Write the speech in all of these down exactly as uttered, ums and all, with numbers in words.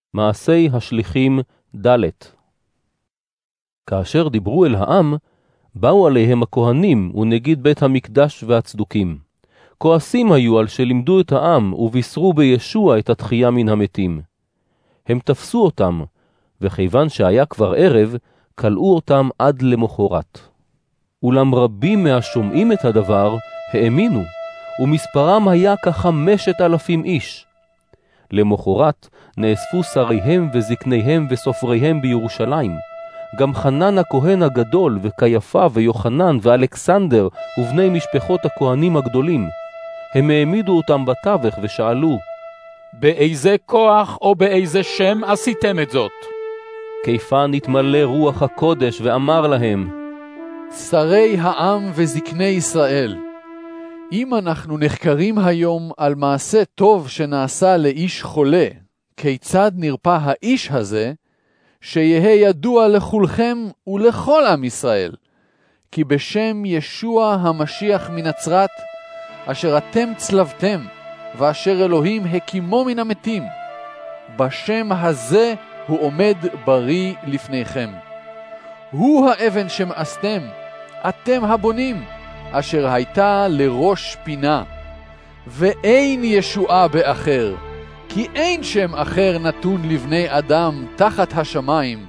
מעשי השליחים ד'. כאשר דיברו אל העם, באו עליהם הכהנים ונגיד בית המקדש והצדוקים. כועסים היו על שלימדו את העם ובישרו בישוע את התחייה מן המתים. הם תפסו אותם, וכיוון שהיה כבר ערב, קלעו אותם עד למחרת. אולם רבים מהשומעים את הדבר האמינו, ומספרם היה כחמשת אלפים איש. למחרת נאספו שריהם וזקניהם וסופריהם בירושלים. גם חנן הכהן הגדול וקייפה ויוחנן ואלכסנדר ובני משפחות הכהנים הגדולים. הם העמידו אותם בתווך ושאלו, באיזה כוח או באיזה שם עשיתם את זאת? כיפה נתמלא רוח הקודש ואמר להם, שרי העם וזקני ישראל, אם אנחנו נחקרים היום על מעשה טוב שנעשה לאיש חולה, כיצד נרפא האיש הזה, שיהיה ידוע לכולכם ולכל עם ישראל, כי בשם ישוע המשיח מנצרת, אשר אתם צלבתם, ואשר אלוהים הקימו מן המתים, בשם הזה הוא עומד בריא לפניכם. הוא האבן שמאסתם, אתם הבונים, אשר הייתה לראש פינה, ואין ישועה באחר, כי אין שם אחר נתון לבני אדם תחת השמיים,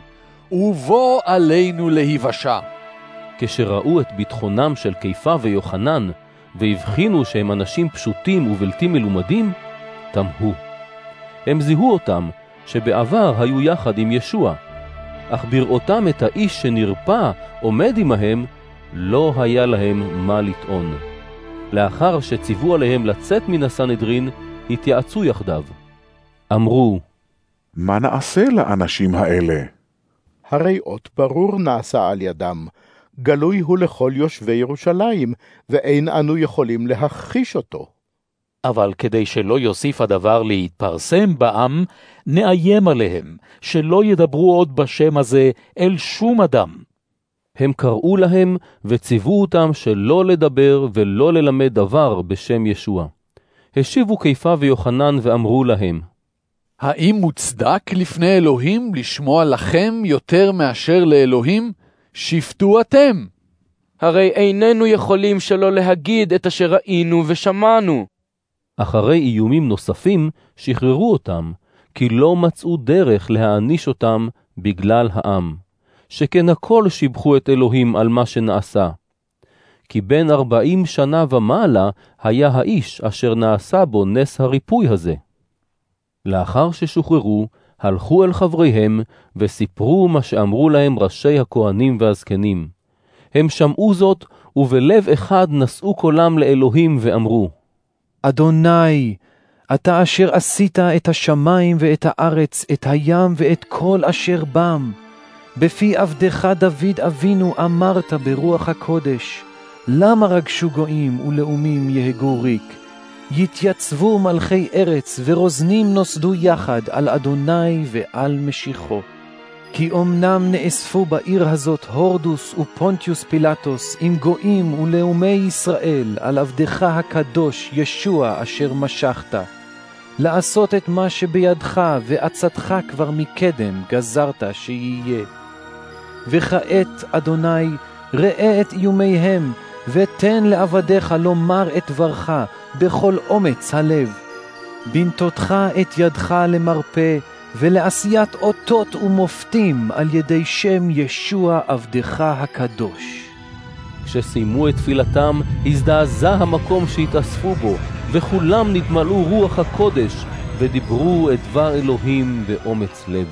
ובו עלינו להיוושע. כשראו את ביטחונם של כיפה ויוחנן, והבחינו שהם אנשים פשוטים ובלתי מלומדים, תמהו. הם זיהו אותם שבעבר היו יחד עם ישוע, אך בראותם את האיש שנרפא עומד עמהם, לא היה להם מה לטעון. לאחר שציוו עליהם לצאת מן הסנהדרין, התייעצו יחדיו. אמרו, מה נעשה לאנשים האלה? הרי אות ברור נעשה על ידם, גלוי הוא לכל יושבי ירושלים, ואין אנו יכולים להכחיש אותו. אבל כדי שלא יוסיף הדבר להתפרסם בעם, נאיים עליהם, שלא ידברו עוד בשם הזה אל שום אדם. הם קראו להם וציוו אותם שלא לדבר ולא ללמד דבר בשם ישוע. השיבו כיפה ויוחנן ואמרו להם, האם מוצדק לפני אלוהים לשמוע לכם יותר מאשר לאלוהים? שפטו אתם. הרי איננו יכולים שלא להגיד את אשר ראינו ושמענו. אחרי איומים נוספים שחררו אותם, כי לא מצאו דרך להעניש אותם בגלל העם, שכן הכל שיבחו את אלוהים על מה שנעשה. כי בין ארבעים שנה ומעלה היה האיש אשר נעשה בו נס הריפוי הזה. לאחר ששוחררו, הלכו אל חבריהם וסיפרו מה שאמרו להם ראשי הכהנים והזקנים. הם שמעו זאת ובלב אחד נשאו קולם לאלוהים ואמרו, אדוני, אתה אשר עשית את השמיים ואת הארץ, את הים ואת כל אשר בם. בפי עבדך דוד אבינו אמרת ברוח הקודש, למה רגשו גויים ולאומים יהגו ריק? יתייצבו מלכי ארץ ורוזנים נוסדו יחד על אדוני ועל משיחו. כי אמנם נאספו בעיר הזאת הורדוס ופונטיוס פילטוס עם גויים ולאומי ישראל על עבדך הקדוש ישוע אשר משכת, לעשות את מה שבידך ועצתך כבר מקדם גזרת שיהיה. וכעת אדוני ראה את איומיהם ותן לעבדיך לומר את דברך בכל אומץ הלב. בנתותך את ידך למרפא ולעשיית אותות ומופתים על ידי שם ישוע עבדך הקדוש. כשסיימו את תפילתם, הזדעזע המקום שהתאספו בו, וכולם נתמלאו רוח הקודש, ודיברו את דבר אלוהים באומץ לב.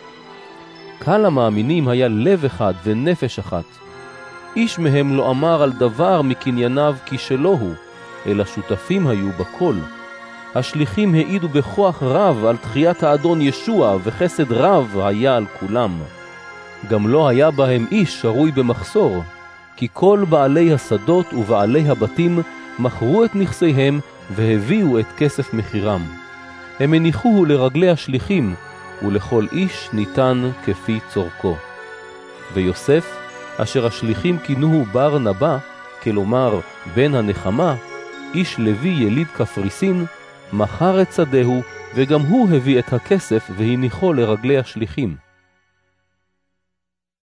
קהל המאמינים היה לב אחד ונפש אחת. איש מהם לא אמר על דבר מקנייניו כי שלא הוא, אלא שותפים היו בכל. השליחים העידו בכוח רב על תחיית האדון ישוע, וחסד רב היה על כולם. גם לא היה בהם איש שרוי במחסור, כי כל בעלי השדות ובעלי הבתים מכרו את נכסיהם והביאו את כסף מחירם. הם הניחוהו לרגלי השליחים, ולכל איש ניתן כפי צורכו. ויוסף, אשר השליחים כינוהו בר נבא, כלומר בן הנחמה, איש לוי יליד קפריסין, מכר את שדהו וגם הוא הביא את הכסף והניחו לרגלי השליחים.